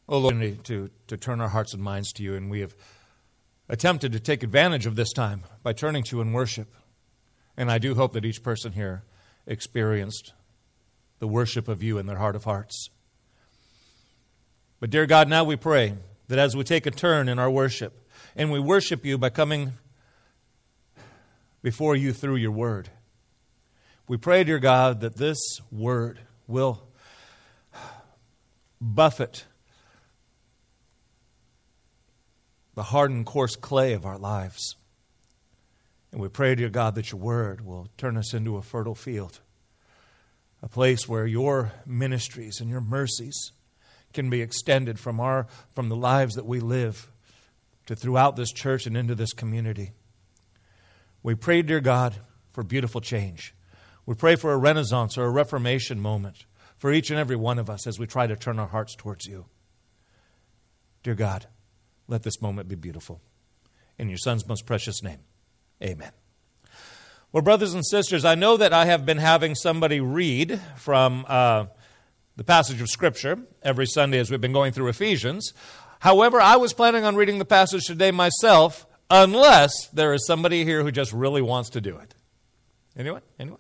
Oh Lord, to turn our hearts and minds to you, and we have attempted to take advantage of this time by turning to you in worship. And I do hope that each person here experienced the worship of you in their heart of hearts. But dear God, now we pray that as we take a turn in our worship, and we worship you by coming before you through your word, we pray, dear God, that this word will buffet the hardened, coarse clay of our lives. And we pray, dear God, that your word will turn us into a fertile field, a place where your ministries and your mercies can be extended from the lives that we live to throughout this church and into this community. We pray, dear God, for beautiful change. We pray for a renaissance or a reformation moment for each and every one of us as we try to turn our hearts towards you. Dear God, let this moment be beautiful. In your Son's most precious name, amen. Well, brothers and sisters, I know that I have been having somebody read from the passage of Scripture every Sunday as we've been going through Ephesians. However, I was planning on reading the passage today myself, unless there is somebody here who just really wants to do it. Anyone?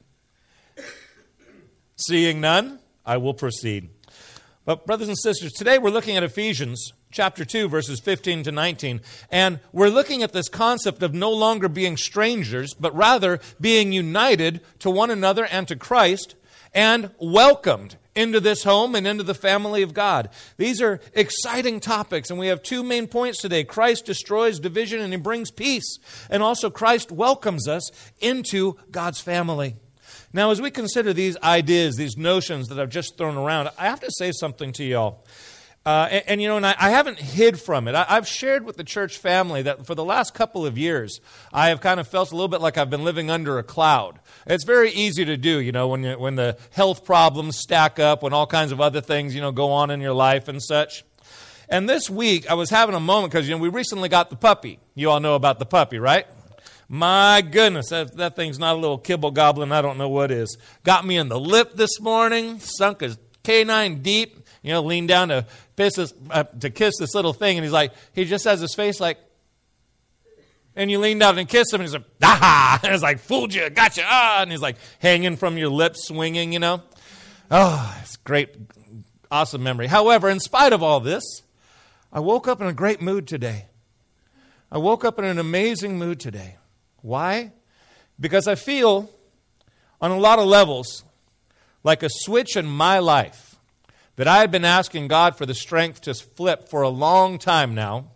Seeing none, I will proceed. But brothers and sisters, today we're looking at Ephesians chapter 2, verses 15 to 19. And we're looking at this concept of no longer being strangers, but rather being united to one another and to Christ and welcomed into this home and into the family of God. These are exciting topics, and we have two main points today. Christ destroys division and He brings peace. And also Christ welcomes us into God's family. Now, as we consider these ideas, these notions that I've just thrown around, I have to say something to y'all. I haven't hid from it. I've shared with the church family that for the last couple of years, I have kind of felt a little bit like I've been living under a cloud. It's very easy to do, when the health problems stack up, when all kinds of other things, go on in your life and such. And this week, I was having a moment because, we recently got the puppy. You all know about the puppy, right? My goodness, that thing's not a little kibble goblin. I don't know what is. Got me in the lip this morning, sunk a canine deep, leaned down to kiss this little thing, and he just has his face like, and you lean down and kiss him, and he's like, ah, and it's like, fooled you, gotcha, and he's like hanging from your lips, swinging, Oh, it's great, awesome memory. However, in spite of all this, I woke up in a great mood today. I woke up in an amazing mood today. Why? Because I feel, on a lot of levels, like a switch in my life that I had been asking God for the strength to flip for a long time now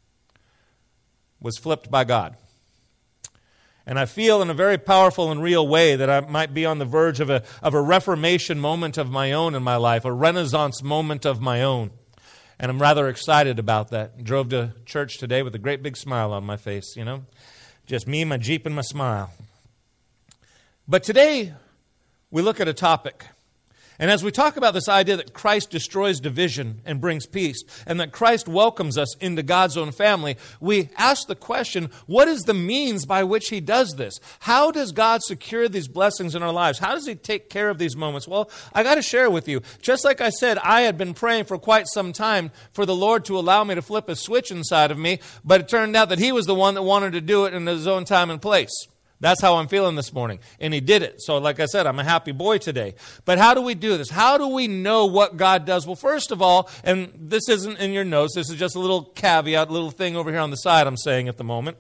was flipped by God. And I feel in a very powerful and real way that I might be on the verge of a reformation moment of my own in my life, a renaissance moment of my own. And I'm rather excited about that. Drove to church today with a great big smile on my face, Just me, my Jeep, and my smile. But today, we look at a topic. And as we talk about this idea that Christ destroys division and brings peace, and that Christ welcomes us into God's own family, we ask the question, what is the means by which He does this? How does God secure these blessings in our lives? How does He take care of these moments? Well, I got to share with you. Just like I said, I had been praying for quite some time for the Lord to allow me to flip a switch inside of me, but it turned out that He was the one that wanted to do it in His own time and place. That's how I'm feeling this morning. And He did it. So like I said, I'm a happy boy today. But how do we do this? How do we know what God does? Well, first of all, and this isn't in your notes, this is just a little caveat, little thing over here on the side I'm saying at the moment.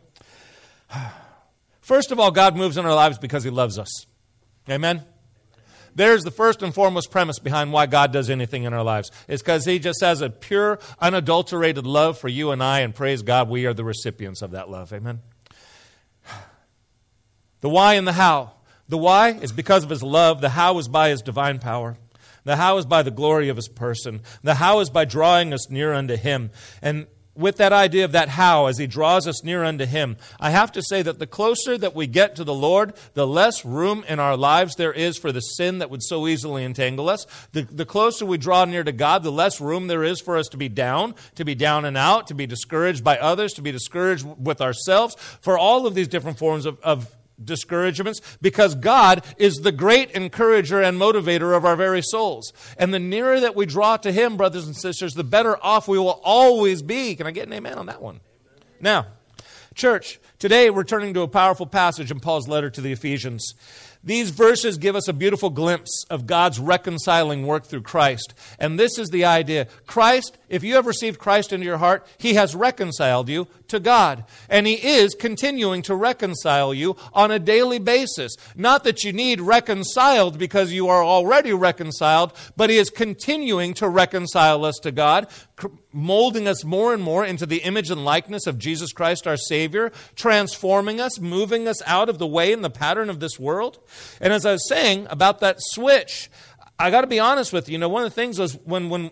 First of all, God moves in our lives because He loves us. Amen? There's the first and foremost premise behind why God does anything in our lives. It's because He just has a pure, unadulterated love for you and I, and praise God, we are the recipients of that love. Amen? The why and the how. The why is because of His love. The how is by His divine power. The how is by the glory of His person. The how is by drawing us near unto Him. And with that idea of that how, as He draws us near unto Him, I have to say that the closer that we get to the Lord, the less room in our lives there is for the sin that would so easily entangle us. The closer we draw near to God, the less room there is for us to be down and out, to be discouraged by others, to be discouraged with ourselves, for all of these different forms of discouragements because God is the great encourager and motivator of our very souls. And the nearer that we draw to Him, brothers and sisters, the better off we will always be. Can I get an amen on that one? Amen. Now, church, today we're turning to a powerful passage in Paul's letter to the Ephesians. These verses give us a beautiful glimpse of God's reconciling work through Christ. And this is the idea. Christ, if you have received Christ into your heart, He has reconciled you to God. And He is continuing to reconcile you on a daily basis. Not that you need reconciled because you are already reconciled, but He is continuing to reconcile us to God, molding us more and more into the image and likeness of Jesus Christ our Savior, transforming us, moving us out of the way and the pattern of this world. And as I was saying about that switch, I got to be honest with you. You know, one of the things was when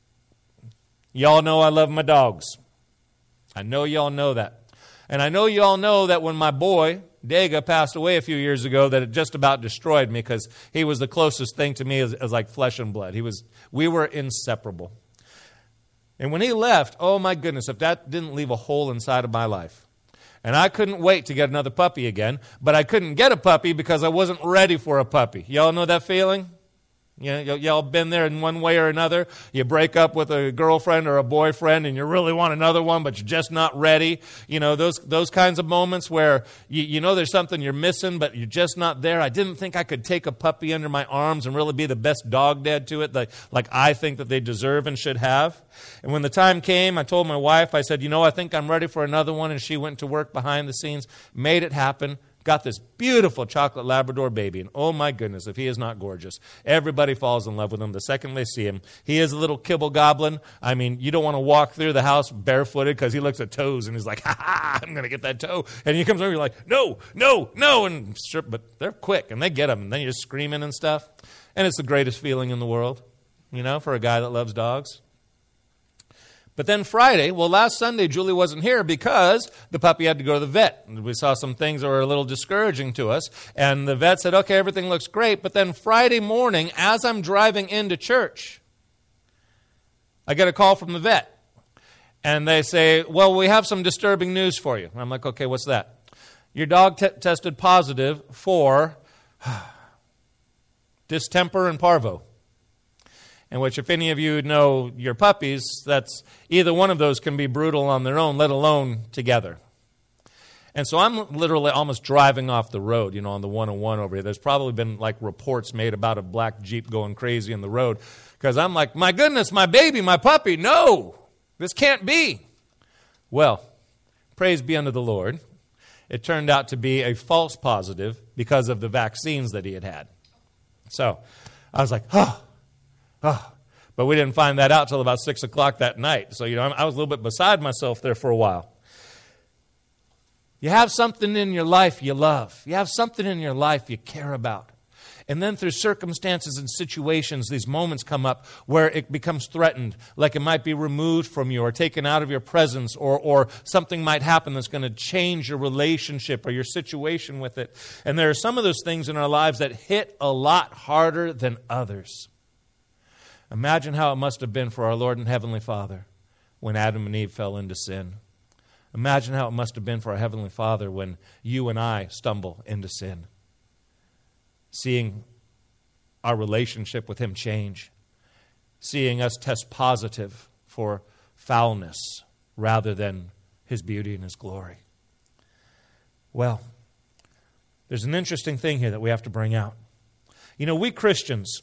y'all know I love my dogs. I know y'all know that. And I know y'all know that when my boy, Dega, passed away a few years ago, that it just about destroyed me because he was the closest thing to me as like flesh and blood. We were inseparable. And when he left, oh my goodness, if that didn't leave a hole inside of my life. And I couldn't wait to get another puppy again, but I couldn't get a puppy because I wasn't ready for a puppy. Y'all know that feeling? You know, y'all been there in one way or another. You break up with a girlfriend or a boyfriend and you really want another one, but you're just not ready. You know, those kinds of moments where you know there's something you're missing, but you're just not there. I didn't think I could take a puppy under my arms and really be the best dog dad to it, like I think that they deserve and should have. And when the time came, I told my wife, I said, you know, I think I'm ready for another one. And she went to work behind the scenes, made it happen. Got this beautiful chocolate Labrador baby, and oh my goodness, if he is not gorgeous. Everybody falls in love with him the second they see him. He is a little kibble goblin. I mean, you don't want to walk through the house barefooted because he looks at toes and he's like, ha, I'm going to get that toe. And he comes over, you're like, no, no, no. And but they're quick, and they get him, and then you're screaming and stuff. And it's the greatest feeling in the world, you know, for a guy that loves dogs. But then Friday, last Sunday, Julie wasn't here because the puppy had to go to the vet. We saw some things that were a little discouraging to us. And the vet said, okay, everything looks great. But then Friday morning, as I'm driving into church, I get a call from the vet. And they say, well, we have some disturbing news for you. And I'm like, okay, what's that? Your dog tested positive for distemper and parvo. In which, if any of you know your puppies, that's either one of those can be brutal on their own, let alone together. And so I'm literally almost driving off the road, you know, on the 101 over here. There's probably been like reports made about a black Jeep going crazy in the road because I'm like, my goodness, my baby, my puppy, no, this can't be. Well, praise be unto the Lord. It turned out to be a false positive because of the vaccines that he had had. So I was like, oh. But we didn't find that out till about 6 o'clock that night. So, you know, I was a little bit beside myself there for a while. You have something in your life you love. You have something in your life you care about. And then through circumstances and situations, these moments come up where it becomes threatened, like it might be removed from you or taken out of your presence, or something might happen that's going to change your relationship or your situation with it. And there are some of those things in our lives that hit a lot harder than others. Imagine how it must have been for our Lord and Heavenly Father when Adam and Eve fell into sin. Imagine how it must have been for our Heavenly Father when you and I stumble into sin. Seeing our relationship with Him change. Seeing us test positive for foulness rather than His beauty and His glory. Well, there's an interesting thing here that we have to bring out. You know, we Christians,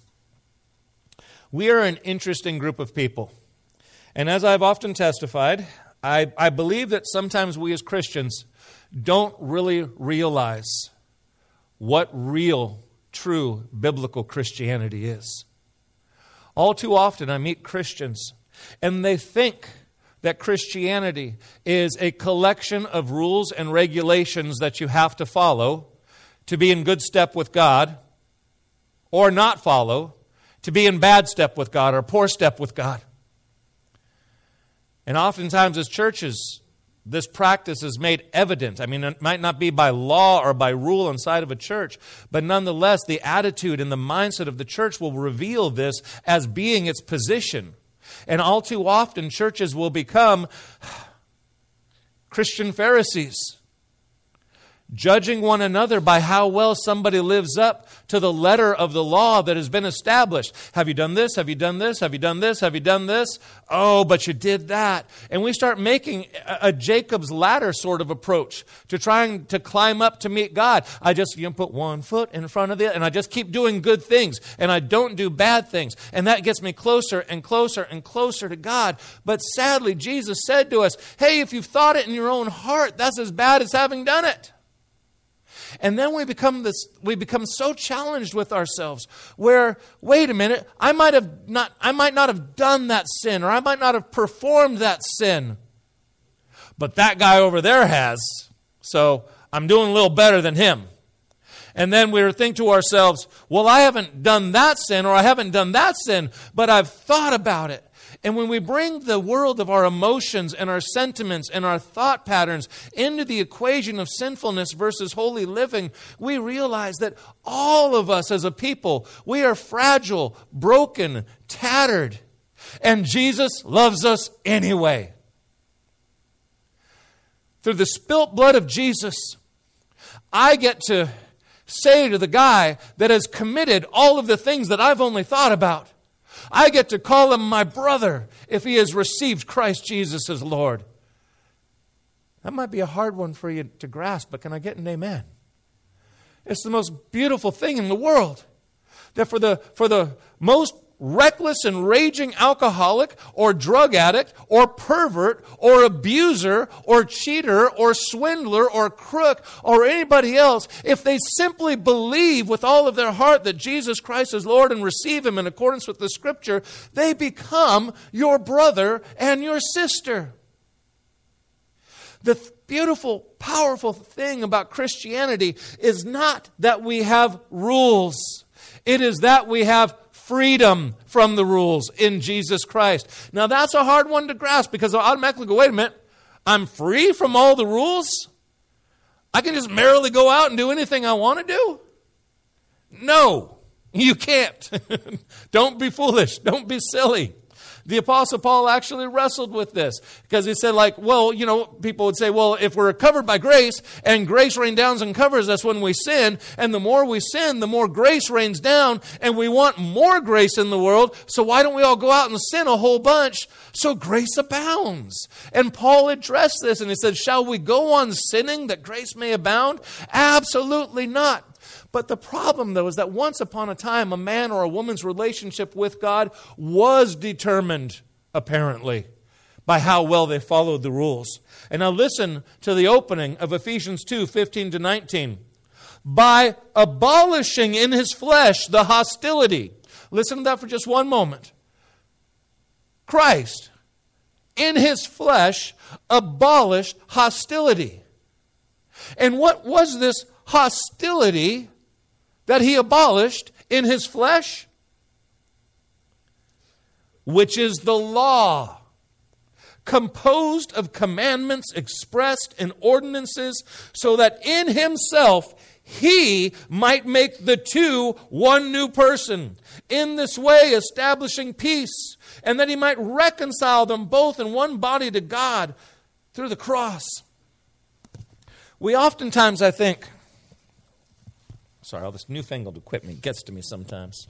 we are an interesting group of people. And as I've often testified, I believe that sometimes we as Christians don't really realize what real, true, biblical Christianity is. All too often I meet Christians and they think that Christianity is a collection of rules and regulations that you have to follow to be in good step with God, or not follow to be in bad step with God or poor step with God. And oftentimes as churches, this practice is made evident. I mean, it might not be by law or by rule inside of a church, but nonetheless, the attitude and the mindset of the church will reveal this as being its position. And all too often, churches will become Christian Pharisees. judging one another by how well somebody lives up to the letter of the law that has been established. Have you done this? Have you done this? Have you done this? Have you done this? Oh, but you did that. And we start making a Jacob's ladder sort of approach to trying to climb up to meet God. I just put one foot in front of the other, and I just keep doing good things, and I don't do bad things. And that gets me closer and closer and closer to God. But sadly, Jesus said to us, hey, if you've thought it in your own heart, that's as bad as having done it. And then we become so challenged with ourselves where, wait a minute, I might not have done that sin, or I might not have performed that sin, but that guy over there has, so I'm doing a little better than him. And then we think to ourselves, well, I haven't done that sin, or I haven't done that sin, but I've thought about it. And when we bring the world of our emotions and our sentiments and our thought patterns into the equation of sinfulness versus holy living, we realize that all of us as a people, we are fragile, broken, tattered, and Jesus loves us anyway. Through the spilt blood of Jesus, I get to say to the guy that has committed all of the things that I've only thought about, I get to call him my brother if he has received Christ Jesus as Lord. That might be a hard one for you to grasp, but can I get an amen? It's the most beautiful thing in the world. That for the most reckless and raging alcoholic or drug addict or pervert or abuser or cheater or swindler or crook or anybody else, if they simply believe with all of their heart that Jesus Christ is Lord and receive Him in accordance with the Scripture, they become your brother and your sister. The beautiful, powerful thing about Christianity is not that we have rules. It is that we have freedom from the rules in Jesus Christ. Now that's a hard one to grasp because I'll automatically go, wait a minute, I'm free from all the rules? I can just merrily go out and do anything I want to do? No, you can't. Don't be foolish. Don't be silly. The Apostle Paul actually wrestled with this because he said, people would say, well, if we're covered by grace and grace rains down and covers us when we sin, and the more we sin, the more grace rains down, and we want more grace in the world, so why don't we all go out and sin a whole bunch so grace abounds? And Paul addressed this and he said, shall we go on sinning that grace may abound? Absolutely not. But the problem, though, is that once upon a time, a man or a woman's relationship with God was determined, apparently, by how well they followed the rules. And now listen to the opening of Ephesians 2:15-19. By abolishing in His flesh the hostility. Listen to that for just one moment. Christ, in His flesh, abolished hostility. And what was this hostility that He abolished in His flesh? Which is the law, composed of commandments expressed in ordinances, so that in Himself He might make the two one new person, in this way establishing peace, and that He might reconcile them both in one body to God through the cross. We oftentimes, I think, all this newfangled equipment gets to me sometimes.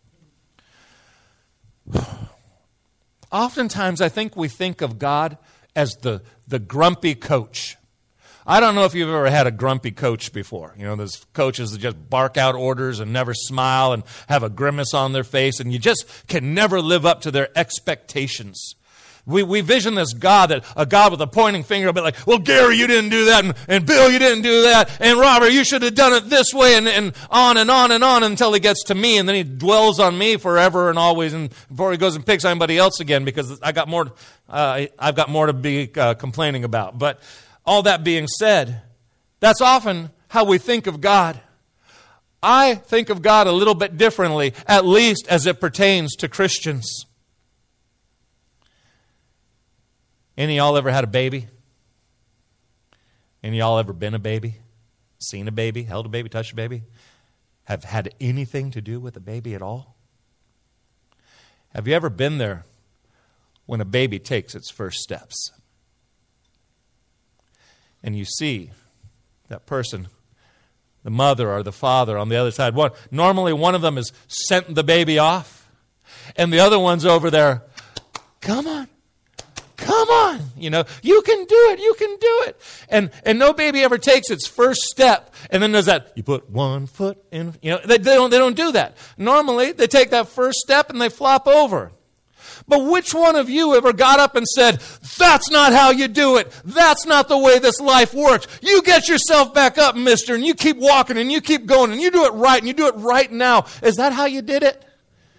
Oftentimes, I think we think of God as the grumpy coach. I don't know if you've ever had a grumpy coach before. You know, those coaches that just bark out orders and never smile and have a grimace on their face, and you just can never live up to their expectations. We vision this God, a God with a pointing finger, but like, well, Gary, you didn't do that, and Bill, you didn't do that, and Robert, you should have done it this way, and on and on and on until He gets to me, and then He dwells on me forever and always, and before He goes and picks somebody else again, because I've got more to be complaining about. But all that being said, that's often how we think of God. I think of God a little bit differently, at least as it pertains to Christians. Any of y'all ever had a baby? Any of y'all ever been a baby? Seen a baby? Held a baby? Touched a baby? Have had anything to do with a baby at all? Have you ever been there when a baby takes its first steps? And you see that person, the mother or the father on the other side. Normally one of them has sent the baby off, and the other one's over there, come on. Come on, you can do it, you can do it. And no baby ever takes its first step and then does that, you put one foot in, they don't do that. Normally, they take that first step and they flop over. But which one of you ever got up and said, that's not how you do it. That's not the way this life works. You get yourself back up, mister, and you keep walking and you keep going and you do it right and you do it right now. Is that how you did it?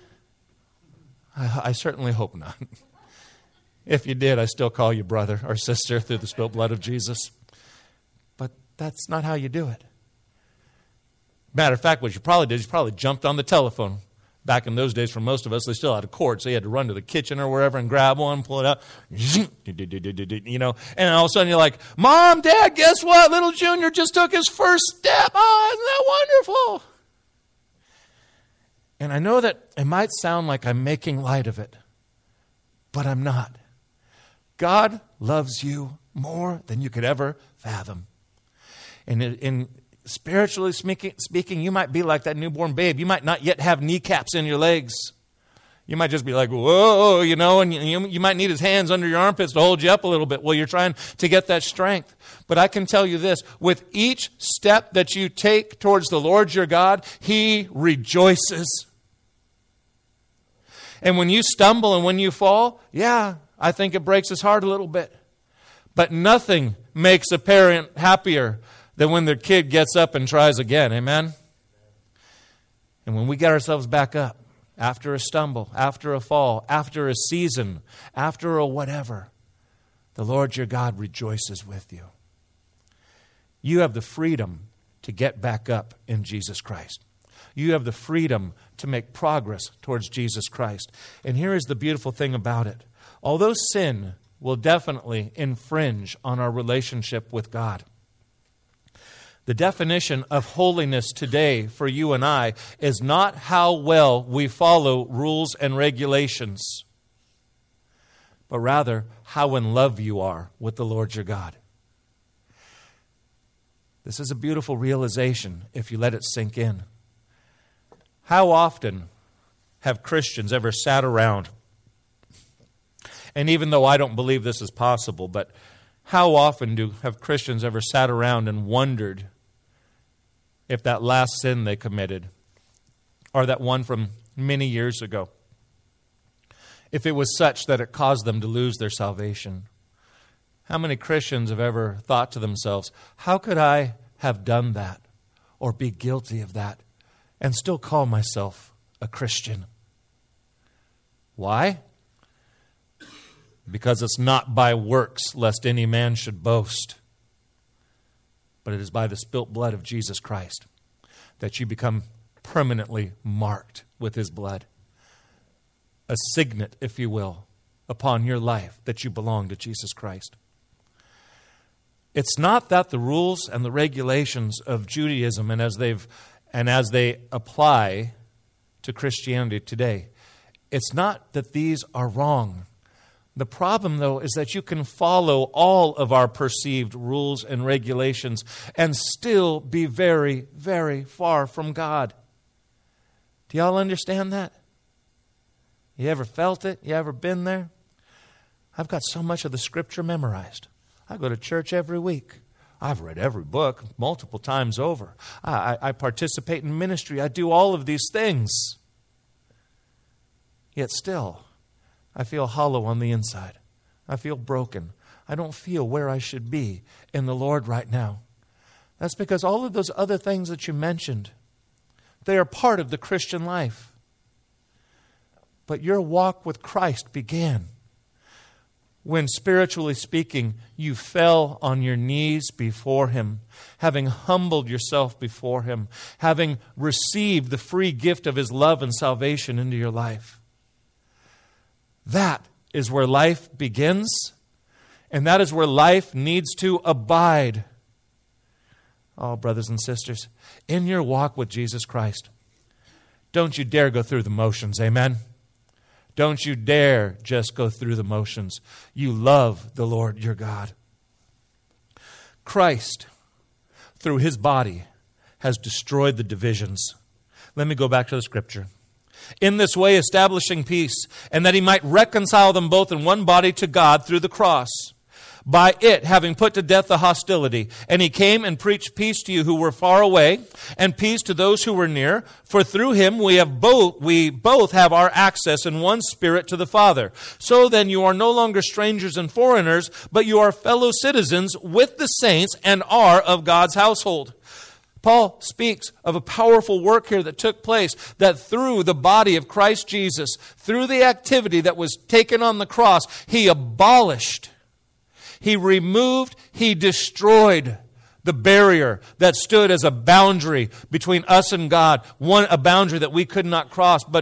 I certainly hope not. If you did, I still call you brother or sister through the spilled blood of Jesus. But that's not how you do it. Matter of fact, what you probably did is you probably jumped on the telephone. Back in those days, for most of us, they still had a cord, so you had to run to the kitchen or wherever and grab one, pull it out, and all of a sudden you're like, Mom, Dad, guess what? Little Junior just took his first step. Oh, isn't that wonderful? And I know that it might sound like I'm making light of it, but I'm not. God loves you more than you could ever fathom. And in spiritually speaking, you might be like that newborn babe. You might not yet have kneecaps in your legs. You might just be like, whoa, and you might need his hands under your armpits to hold you up a little bit while you're trying to get that strength. But I can tell you this, with each step that you take towards the Lord your God, He rejoices. And when you stumble and when you fall, I think it breaks his heart a little bit. But nothing makes a parent happier than when their kid gets up and tries again. Amen? And when we get ourselves back up, after a stumble, after a fall, after a season, after a whatever, the Lord your God rejoices with you. You have the freedom to get back up in Jesus Christ. You have the freedom to make progress towards Jesus Christ. And here is the beautiful thing about it. Although sin will definitely infringe on our relationship with God, the definition of holiness today for you and I is not how well we follow rules and regulations, but rather how in love you are with the Lord your God. This is a beautiful realization if you let it sink in. How often have Christians ever sat around, and even though I don't believe this is possible, but how often have Christians ever sat around and wondered if that last sin they committed, or that one from many years ago, if it was such that it caused them to lose their salvation? How many Christians have ever thought to themselves, how could I have done that or be guilty of that and still call myself a Christian? Why? Because it's not by works, lest any man should boast. But it is by the spilt blood of Jesus Christ that you become permanently marked with His blood. A signet, if you will, upon your life that you belong to Jesus Christ. It's not that the rules and the regulations of Judaism and as they apply to Christianity today, it's not that these are wrong. The problem, though, is that you can follow all of our perceived rules and regulations and still be very, very far from God. Do y'all understand that? You ever felt it? You ever been there? I've got so much of the Scripture memorized. I go to church every week. I've read every book multiple times over. I participate in ministry. I do all of these things. Yet still, I feel hollow on the inside. I feel broken. I don't feel where I should be in the Lord right now. That's because all of those other things that you mentioned, they are part of the Christian life. But your walk with Christ began when, spiritually speaking, you fell on your knees before Him, having humbled yourself before Him, having received the free gift of His love and salvation into your life. That is where life begins, and that is where life needs to abide. Oh, brothers and sisters, in your walk with Jesus Christ, don't you dare go through the motions, amen? Don't you dare just go through the motions. You love the Lord your God. Christ, through his body, has destroyed the divisions. Let me go back to the scripture. In this way establishing peace, and that he might reconcile them both in one body to God through the cross, by it having put to death the hostility. And he came and preached peace to you who were far away, and peace to those who were near. For through him we both have our access in one spirit to the Father. So then you are no longer strangers and foreigners, but you are fellow citizens with the saints and are of God's household. Paul speaks of a powerful work here that took place, that through the body of Christ Jesus, through the activity that was taken on the cross, he abolished, he removed, he destroyed the barrier that stood as a boundary between us and God, a boundary that we could not cross. But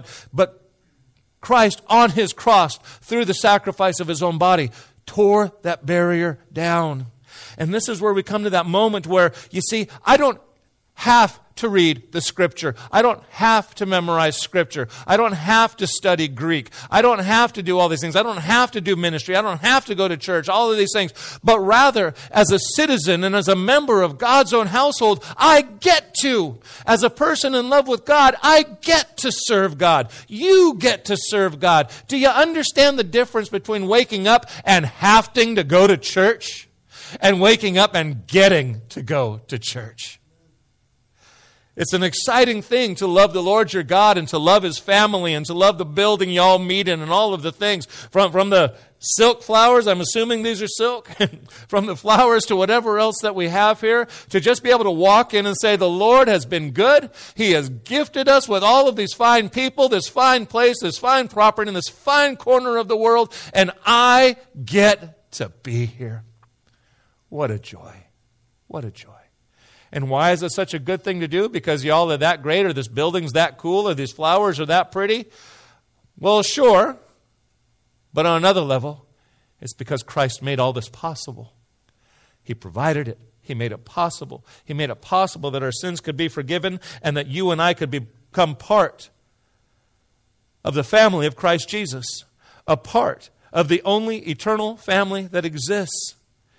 Christ on his cross, through the sacrifice of his own body, tore that barrier down. And this is where we come to that moment where, you see, I don't have to read the Scripture. I don't have to memorize Scripture. I don't have to study Greek. I don't have to do all these things. I don't have to do ministry. I don't have to go to church, all of these things. But rather, as a citizen and as a member of God's own household, I get to. As a person in love with God, I get to serve God. You get to serve God. Do you understand the difference between waking up and having to go to church and waking up and getting to go to church? It's an exciting thing to love the Lord your God and to love his family and to love the building you all meet in and all of the things. From the silk flowers, I'm assuming these are silk, from the flowers to whatever else that we have here, to just be able to walk in and say, the Lord has been good. He has gifted us with all of these fine people, this fine place, this fine property, in this fine corner of the world, and I get to be here. What a joy. What a joy. And why is it such a good thing to do? Because y'all are that great, or this building's that cool, or these flowers are that pretty? Well, sure. But on another level, it's because Christ made all this possible. He provided it. He made it possible. He made it possible that our sins could be forgiven and that you and I could become part of the family of Christ Jesus, a part of the only eternal family that exists,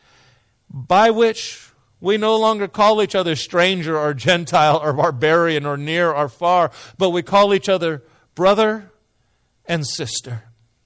by which we no longer call each other stranger or Gentile or barbarian or near or far, but we call each other brother and sister.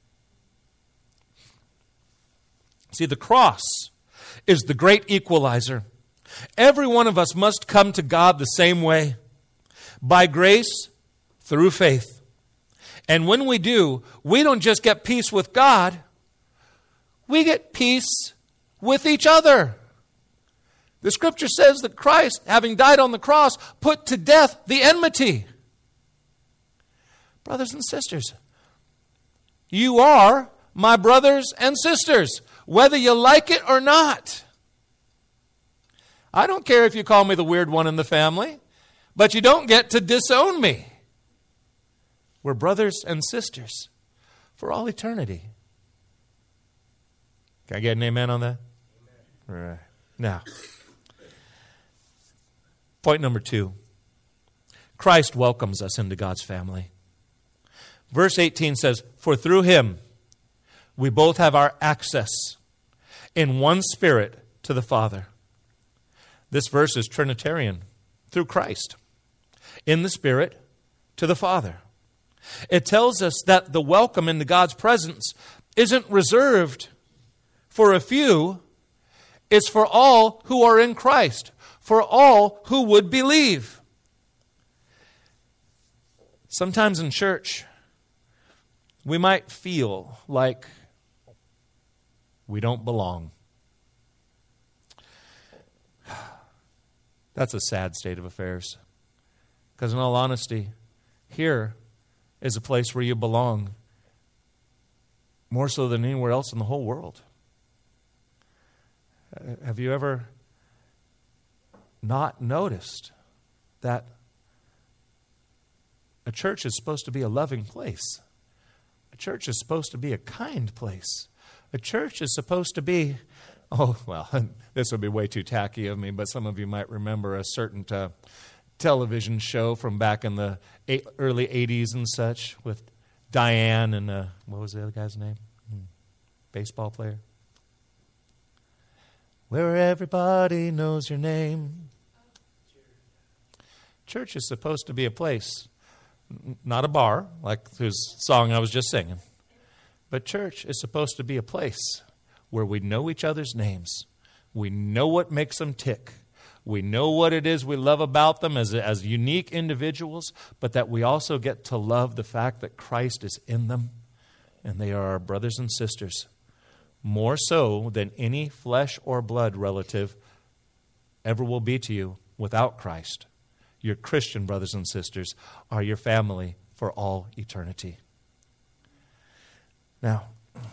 See, the cross is the great equalizer. Every one of us must come to God the same way, by grace, through faith. And when we do, we don't just get peace with God, we get peace with each other. The Scripture says that Christ, having died on the cross, put to death the enmity. Brothers and sisters, you are my brothers and sisters, whether you like it or not. I don't care if you call me the weird one in the family, but you don't get to disown me. We're brothers and sisters for all eternity. Can I get an amen on that? Amen. All right. Now, point number 2. Christ welcomes us into God's family. Verse 18 says, for through him we both have our access in one spirit to the Father. This verse is Trinitarian. Through Christ, in the Spirit, to the Father. It tells us that the welcome into God's presence isn't reserved for a few. It's for all who are in Christ, for all who would believe. Sometimes in church, we might feel like we don't belong. That's a sad state of affairs. Because in all honesty, here is a place where you belong more so than anywhere else in the whole world. Have you ever not noticed that a church is supposed to be a loving place? A church is supposed to be a kind place. A church is supposed to be, oh, well, this would be way too tacky of me, but some of you might remember a certain television show from back in the early 80s and such with Diane and, what was the other guy's name? Baseball player. Where everybody knows your name. Church is supposed to be a place, not a bar, like whose song I was just singing. But church is supposed to be a place where we know each other's names. We know what makes them tick. We know what it is we love about them as unique individuals, but that we also get to love the fact that Christ is in them, and they are our brothers and sisters, more so than any flesh or blood relative ever will be to you without Christ. Your Christian brothers and sisters are your family for all eternity. Now,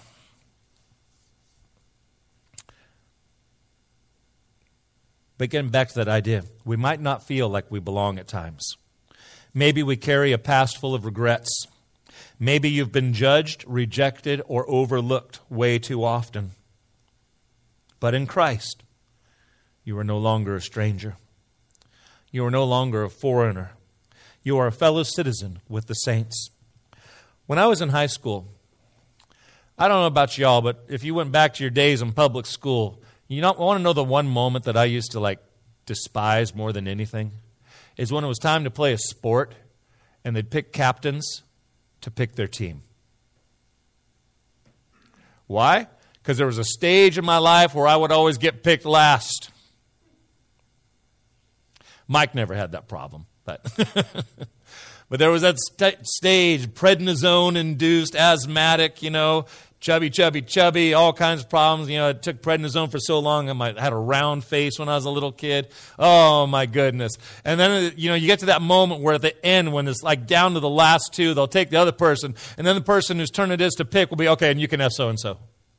but getting back to that idea, we might not feel like we belong at times. Maybe we carry a past full of regrets. Maybe you've been judged, rejected, or overlooked way too often. But in Christ, you are no longer a stranger. You are no longer a foreigner. You are a fellow citizen with the saints. When I was in high school, I don't know about y'all, but if you went back to your days in public school, you want to know the one moment that I used to despise more than anything? Is when it was time to play a sport and they'd pick captains to pick their team. Why? Because there was a stage in my life where I would always get picked last. Mike never had that problem, but but there was that stage, prednisone-induced, asthmatic, chubby, all kinds of problems. I took prednisone for so long, I had a round face when I was a little kid. Oh, my goodness. And then, you get to that moment where at the end, when it's down to the last two, they'll take the other person, and then the person whose turn it is to pick will be, okay, and you can have so-and-so.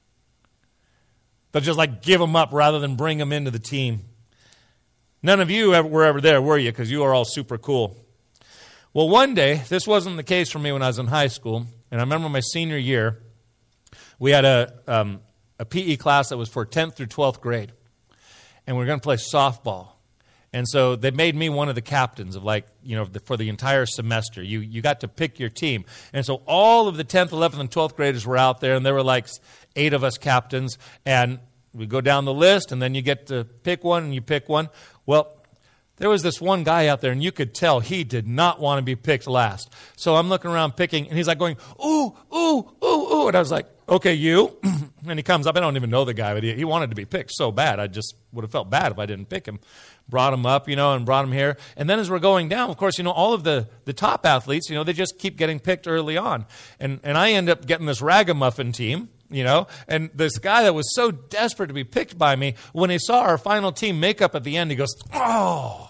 They'll just give them up rather than bring them into the team. None of you were ever there, were you? Because you are all super cool. Well, one day, this wasn't the case for me when I was in high school, and I remember my senior year, we had a PE class that was for 10th through 12th grade, and we were going to play softball. And so they made me one of the captains of for the entire semester. You got to pick your team. And so all of the 10th, 11th, and 12th graders were out there, and there were 8 of us captains, and we go down the list, and then you get to pick one, and you pick one. Well, there was this one guy out there, and you could tell he did not want to be picked last. So I'm looking around picking, and he's going, ooh, ooh, ooh, ooh. And I was like, okay, you. And he comes up. I don't even know the guy, but he wanted to be picked so bad. I just would have felt bad if I didn't pick him. Brought him up, and brought him here. And then as we're going down, of course, all of the top athletes, they just keep getting picked early on. And I end up getting this ragamuffin team. And this guy that was so desperate to be picked by me, when he saw our final team makeup at the end, he goes, oh.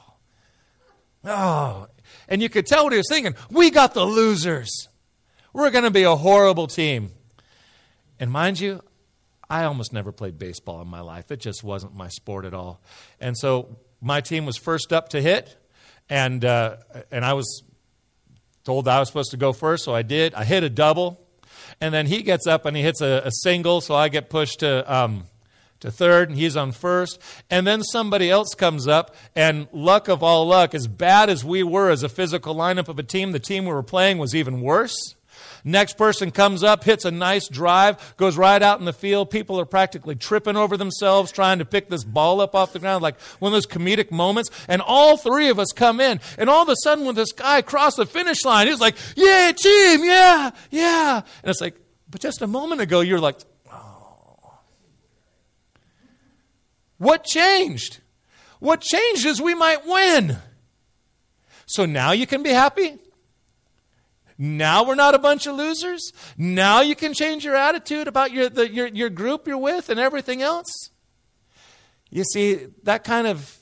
And you could tell what he was thinking. We got the losers. We're going to be a horrible team. And mind you, I almost never played baseball in my life. It just wasn't my sport at all. And so my team was first up to hit, and I was told I was supposed to go first, so I did. I hit a double. And then he gets up and he hits a single, so I get pushed to third, and he's on first. And then somebody else comes up, and luck of all luck, as bad as we were as a physical lineup of a team, the team we were playing was even worse. Next person comes up, hits a nice drive, goes right out in the field. People are practically tripping over themselves trying to pick this ball up off the ground, like one of those comedic moments. And all 3 of us come in. And all of a sudden, when this guy crossed the finish line, he's like, yeah, team, yeah, yeah. And it's like, but just a moment ago, you're like, oh. What changed? What changed is we might win. So now you can be happy? Now we're not a bunch of losers? Now you can change your attitude about your group you're with and everything else? You see, that kind of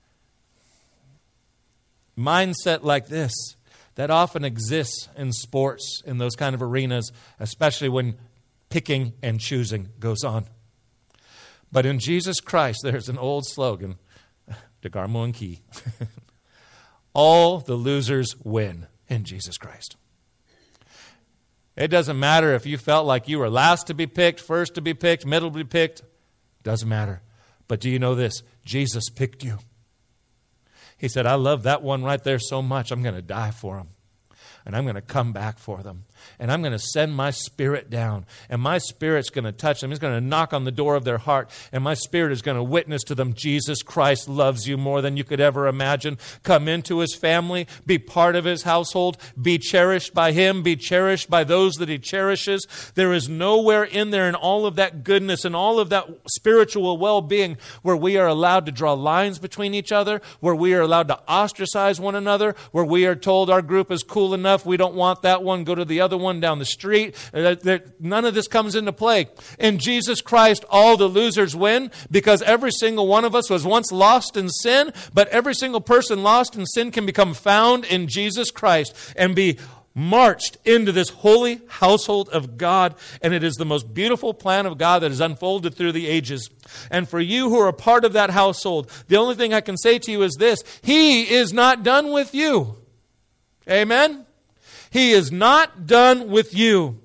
mindset like this, that often exists in sports, in those kind of arenas, especially when picking and choosing goes on. But in Jesus Christ, there's an old slogan, DeGarmo and Key. All the losers win in Jesus Christ. It doesn't matter if you felt like you were last to be picked, first to be picked, middle to be picked. Doesn't matter. But do you know this? Jesus picked you. He said, I love that one right there so much, I'm going to die for him. And I'm going to come back for them. And I'm going to send my Spirit down. And my Spirit's going to touch them. He's going to knock on the door of their heart. And my Spirit is going to witness to them, Jesus Christ loves you more than you could ever imagine. Come into His family. Be part of His household. Be cherished by Him. Be cherished by those that He cherishes. There is nowhere in there in all of that goodness and all of that spiritual well-being where we are allowed to draw lines between each other, where we are allowed to ostracize one another, where we are told our group is cool enough, we don't want that one, go to the other one down the street. None of this comes into play. In Jesus Christ, all the losers win, because every single one of us was once lost in sin, but every single person lost in sin can become found in Jesus Christ and be marched into this holy household of God, and it is the most beautiful plan of God that is unfolded through the ages. And for you who are a part of that household, the only thing I can say to you is this: He is not done with you. Amen? He is not done with you.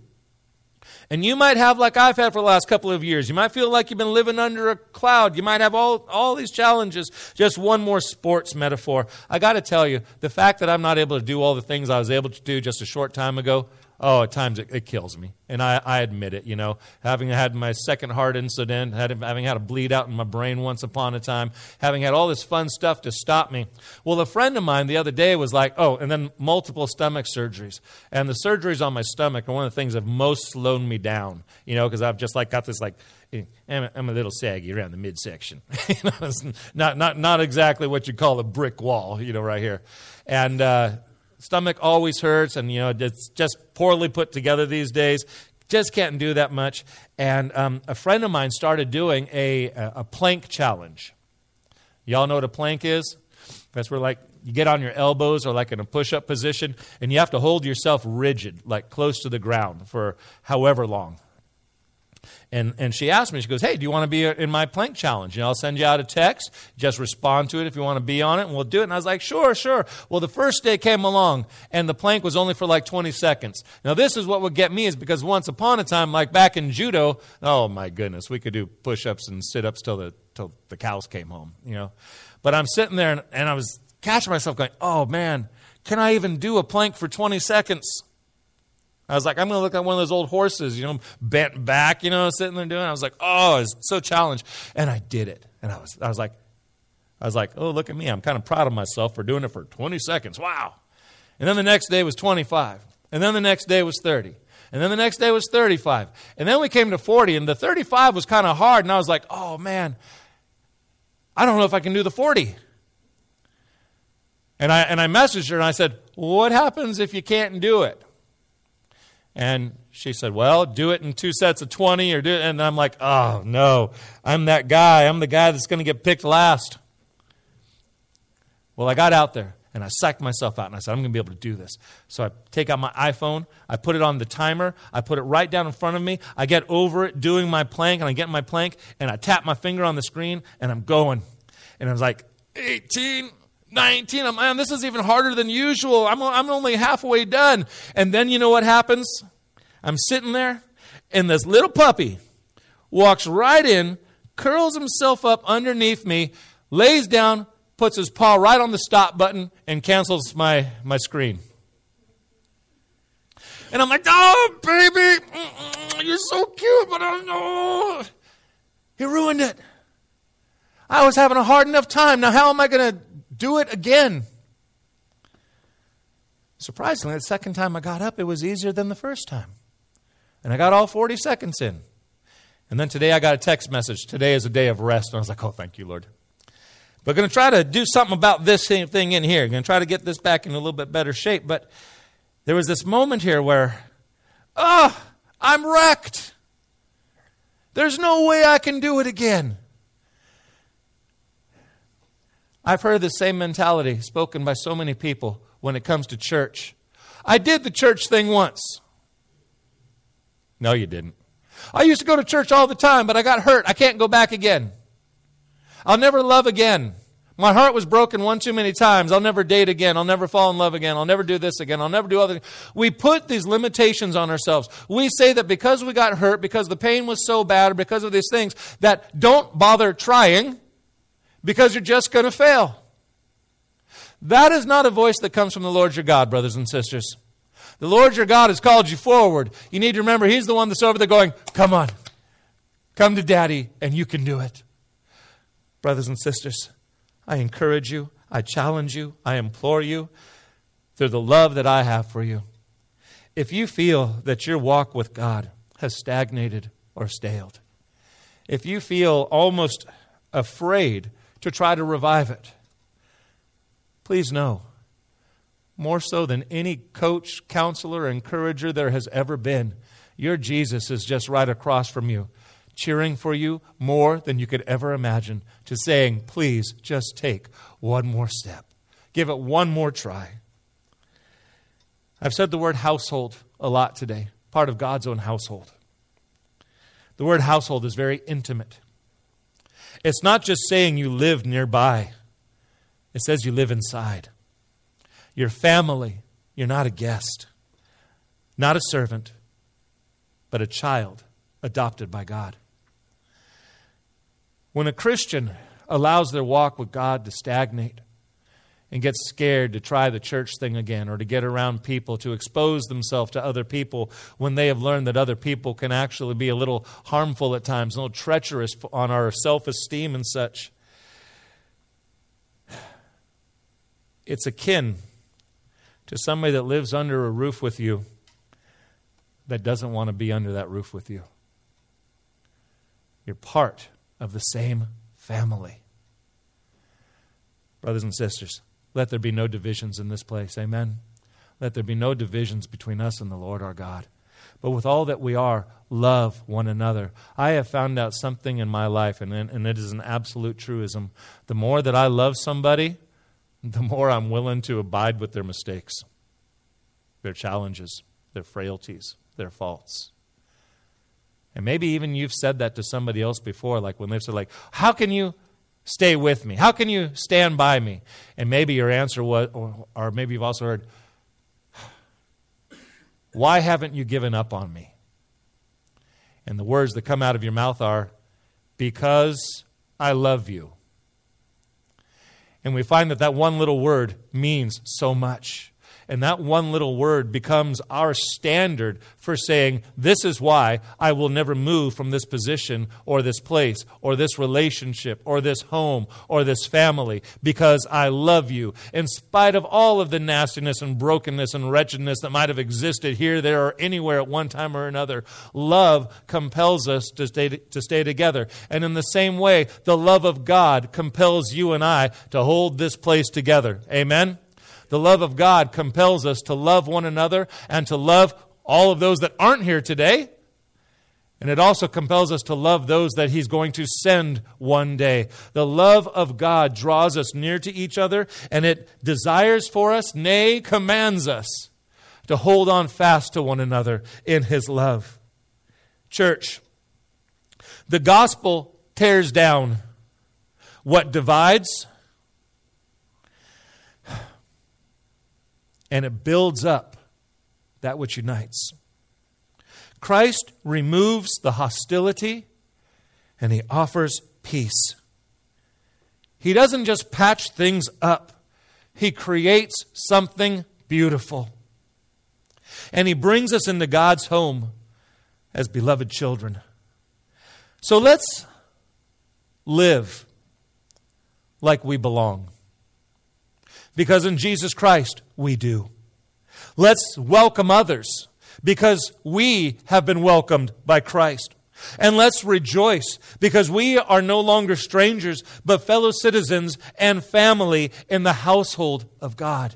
And you might have, like I've had for the last couple of years, you might feel like you've been living under a cloud. You might have all these challenges. Just one more sports metaphor. I got to tell you, the fact that I'm not able to do all the things I was able to do just a short time ago, at times it kills me. And I admit it, having had my second heart incident, having had a bleed out in my brain once upon a time, having had all this fun stuff to stop me. Well, a friend of mine the other day was like, and then multiple stomach surgeries. And the surgeries on my stomach are one of the things that have most slowed me down, because I've just got this I'm a little saggy around the midsection. It's not exactly what you call a brick wall, right here. And stomach always hurts, and it's just poorly put together these days. Just can't do that much. And a friend of mine started doing a plank challenge. Y'all know what a plank is? That's where you get on your elbows or in a push-up position, and you have to hold yourself rigid, close to the ground for however long. And she asked me, she goes, hey, do you want to be in my plank challenge? I'll send you out a text. Just respond to it if you want to be on it, and we'll do it. And I was like, sure. Well, the first day came along, and the plank was only for 20 seconds. Now, this is what would get me, is because once upon a time, back in judo, oh, my goodness, we could do push-ups and sit-ups till the cows came home, But I'm sitting there, and I was catching myself going, oh, man, can I even do a plank for 20 seconds? I was like, I'm going to look like one of those old horses, bent back, sitting there doing it. I was like, I was so challenged. And I did it. And I was like, oh, look at me. I'm kind of proud of myself for doing it for 20 seconds. Wow. And then the next day was 25. And then the next day was 30. And then the next day was 35. And then we came to 40, and the 35 was kind of hard. And I was like, oh, man, I don't know if I can do the 40. And I messaged her, and I said, what happens if you can't do it? And she said, well, do it in 2 sets of 20 or do it. And I'm like, oh, no, I'm that guy. I'm the guy that's going to get picked last. Well, I got out there and I psyched myself out and I said, I'm going to be able to do this. So I take out my iPhone. I put it on the timer. I put it right down in front of me. I get over it doing my plank, and I get in my plank and I tap my finger on the screen and I'm going. And I was like, 18, 19, man, this is even harder than usual. I'm only halfway done. And then you know what happens? I'm sitting there, and this little puppy walks right in, curls himself up underneath me, lays down, puts his paw right on the stop button, and cancels my screen. And I'm like, oh, baby, you're so cute, but I don't know. He ruined it. I was having a hard enough time. Now how am I going to do it again? Surprisingly, the second time I got up, it was easier than the first time. And I got all 40 seconds in. And then today I got a text message. Today is a day of rest. And I was like, oh, thank you, Lord. But I'm going to try to do something about this thing in here. I'm going to try to get this back in a little bit better shape. But there was this moment here where, I'm wrecked. There's no way I can do it again. I've heard the same mentality spoken by so many people when it comes to church. I did the church thing once. No, you didn't. I used to go to church all the time, but I got hurt. I can't go back again. I'll never love again. My heart was broken one too many times. I'll never date again. I'll never fall in love again. I'll never do this again. I'll never do other things. We put these limitations on ourselves. We say that because we got hurt, because the pain was so bad, or because of these things, that don't bother trying because you're just going to fail. That is not a voice that comes from the Lord your God, brothers and sisters. The Lord your God has called you forward. You need to remember He's the one that's over there going, come on, come to Daddy, and you can do it. Brothers and sisters, I encourage you, I challenge you, I implore you, through the love that I have for you. If you feel that your walk with God has stagnated or staled, if you feel almost afraid to try to revive it, please know, more so than any coach, counselor, encourager there has ever been, your Jesus is just right across from you, cheering for you more than you could ever imagine, to saying, please just take one more step. Give it one more try. I've said the word household a lot today, part of God's own household. The word household is very intimate. It's not just saying you live nearby. It says you live inside. Your family, you're not a guest, not a servant, but a child adopted by God. When a Christian allows their walk with God to stagnate and gets scared to try the church thing again or to get around people, to expose themselves to other people when they have learned that other people can actually be a little harmful at times, a little treacherous on our self-esteem and such, it's akin to somebody that lives under a roof with you that doesn't want to be under that roof with you. You're part of the same family. Brothers and sisters, let there be no divisions in this place. Amen. Let there be no divisions between us and the Lord our God. But with all that we are, love one another. I have found out something in my life, and it is an absolute truism. The more that I love somebody, the more I'm willing to abide with their mistakes, their challenges, their frailties, their faults. And maybe even you've said that to somebody else before, like when they've said, like, how can you stay with me? How can you stand by me? And maybe your answer was, or maybe you've also heard, why haven't you given up on me? And the words that come out of your mouth are, because I love you. And we find that one little word means so much. And that one little word becomes our standard for saying, this is why I will never move from this position or this place or this relationship or this home or this family, because I love you. In spite of all of the nastiness and brokenness and wretchedness that might have existed here, there, or anywhere at one time or another, love compels us to stay together. And in the same way, the love of God compels you and I to hold this place together. Amen? The love of God compels us to love one another and to love all of those that aren't here today. And it also compels us to love those that He's going to send one day. The love of God draws us near to each other, and it desires for us, nay, commands us to hold on fast to one another in His love. Church, the gospel tears down what divides, and it builds up that which unites. Christ removes the hostility, and He offers peace. He doesn't just patch things up. He creates something beautiful. And He brings us into God's home as beloved children. So let's live like we belong. Because in Jesus Christ, we do. Let's welcome others, because we have been welcomed by Christ. And let's rejoice, because we are no longer strangers, but fellow citizens and family in the household of God.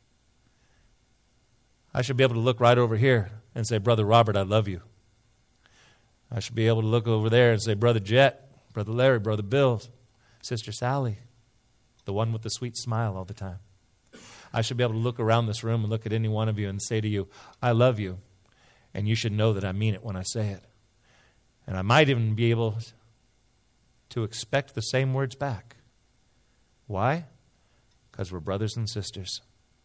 I should be able to look right over here and say, Brother Robert, I love you. I should be able to look over there and say, Brother Jet, Brother Larry, Brother Bill, Sister Sally, the one with the sweet smile all the time. I should be able to look around this room and look at any one of you and say to you, I love you. And you should know that I mean it when I say it. And I might even be able to expect the same words back. Why? Because we're brothers and sisters.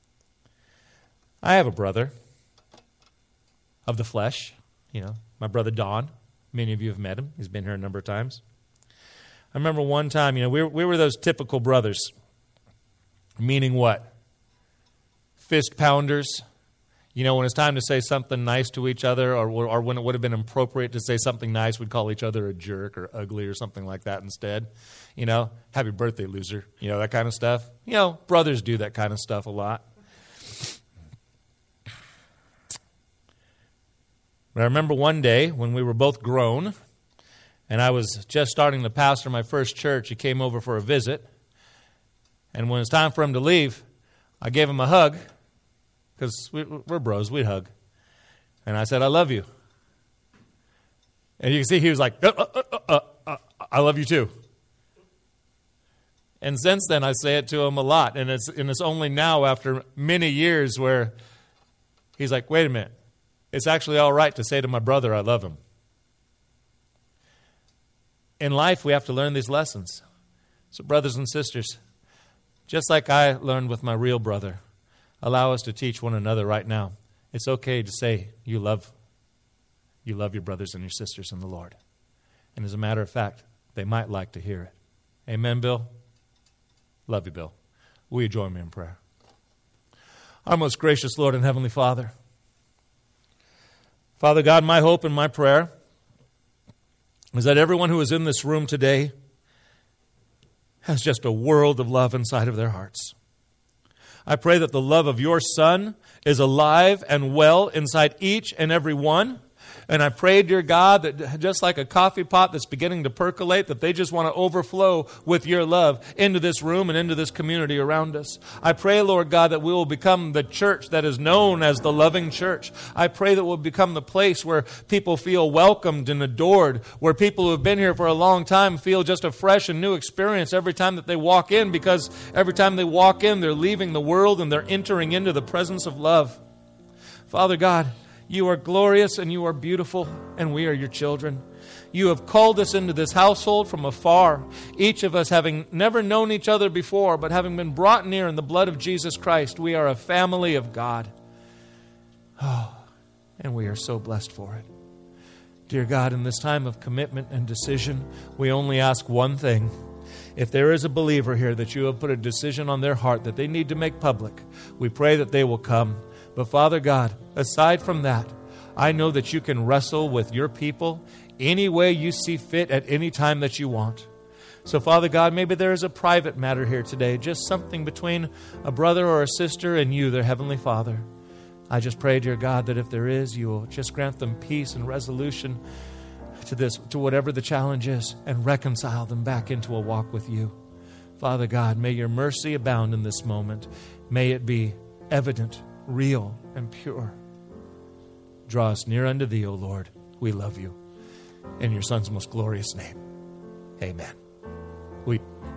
I have a brother of the flesh, my brother Don. Many of you have met him. He's been here a number of times. I remember one time, we were those typical brothers. Meaning what? Fist pounders. You know, when it's time to say something nice to each other, or when it would have been appropriate to say something nice, we'd call each other a jerk or ugly or something like that instead. You know, happy birthday, loser. You know, that kind of stuff. You know, brothers do that kind of stuff a lot. But I remember one day when we were both grown, and I was just starting to pastor my first church. He came over for a visit. And when it was time for him to leave, I gave him a hug, because we're bros, we hug. And I said, I love you. And you can see he was like, I love you too. And since then, I say it to him a lot. And it's only now, after many years, where he's like, wait a minute. It's actually all right to say to my brother, I love him. In life, we have to learn these lessons. So brothers and sisters, just like I learned with my real brother, allow us to teach one another right now. It's okay to say you love your brothers and your sisters in the Lord. And as a matter of fact, they might like to hear it. Amen, Bill? Love you, Bill. Will you join me in prayer? Our most gracious Lord and Heavenly Father, Father God, my hope and my prayer is that everyone who is in this room today has just a world of love inside of their hearts. I pray that the love of your Son is alive and well inside each and every one. And I pray, dear God, that just like a coffee pot that's beginning to percolate, that they just want to overflow with your love into this room and into this community around us. I pray, Lord God, that we will become the church that is known as the loving church. I pray that we'll become the place where people feel welcomed and adored, where people who have been here for a long time feel just a fresh and new experience every time that they walk in, because every time they walk in, they're leaving the world and they're entering into the presence of love. Father God, you are glorious and you are beautiful, and we are your children. You have called us into this household from afar, each of us having never known each other before, but having been brought near in the blood of Jesus Christ. We are a family of God. Oh, and we are so blessed for it. Dear God, in this time of commitment and decision, we only ask one thing. If there is a believer here that you have put a decision on their heart that they need to make public, we pray that they will come. But Father God, aside from that, I know that you can wrestle with your people any way you see fit at any time that you want. So Father God, maybe there is a private matter here today, just something between a brother or a sister and you, their Heavenly Father. I just pray, dear God, that if there is, you will just grant them peace and resolution to whatever the challenge is, and reconcile them back into a walk with you. Father God, may your mercy abound in this moment. May it be evident, real, and pure. Draw us near unto thee, O Lord. We love you. In your Son's most glorious name. Amen. We